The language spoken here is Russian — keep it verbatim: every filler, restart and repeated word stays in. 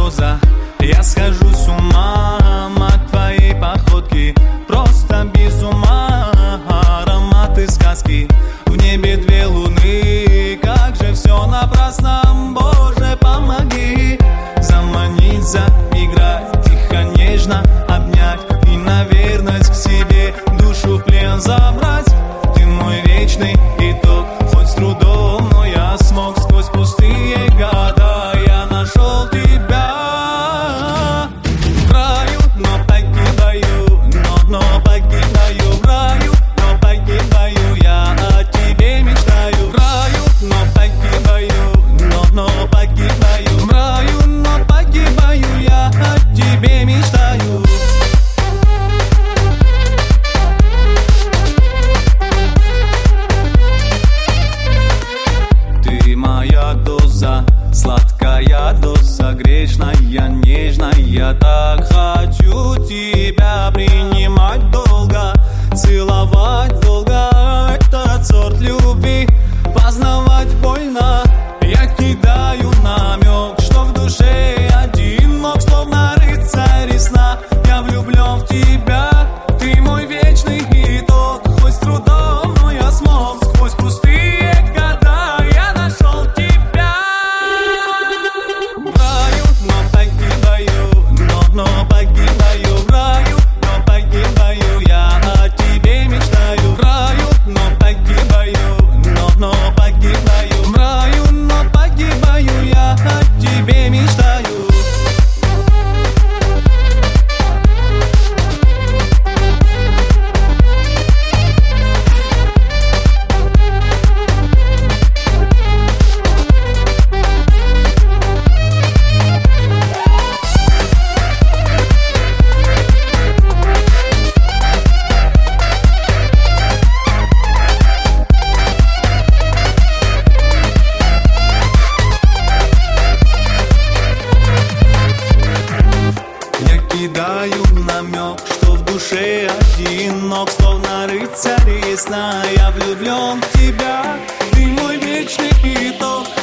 доза. Я схожу с ума от твоей походки, просто без ума. Ароматы сказки, в небе две луны. Как же все напрасно, Боже, помоги. Заманить, заиграть, тихо, нежно обнять и на верность к себе душу в плен забрать. Ты мой вечный итог, хоть с трудом, но я смог. Сквозь пустые года я нашел тебя. В раю, но погибаю, но, но погибаю. В раю, но погибаю, я о тебе мечтаю. В раю, но погибаю, но, но погибаю. В раю, но погибаю, я о тебе мечтаю. Ты моя доза, сладкая доза, грешная, нежная. Я так хочу тебя принимать долго, целовать долго. Этот сорт любви познавать больно. Я кидаю намек, что в душе одинок, словно рыцарь из сна. Я влюблен в тебя, ты мой вечный итог. Хоть с трудом, но я смог. Сквозь пустые года я нашел тебя. В раю, но погибаю, но, но погибаю. В раю, но погибаю, я о тебе мечтаю. В раю, но погибаю, но, но погибаю. В раю, но погибаю, я о тебе мечтаю. Кидаю намек, что в душе одинок, словно рыцарь из сна. Я влюблен в тебя, ты мой вечный итог.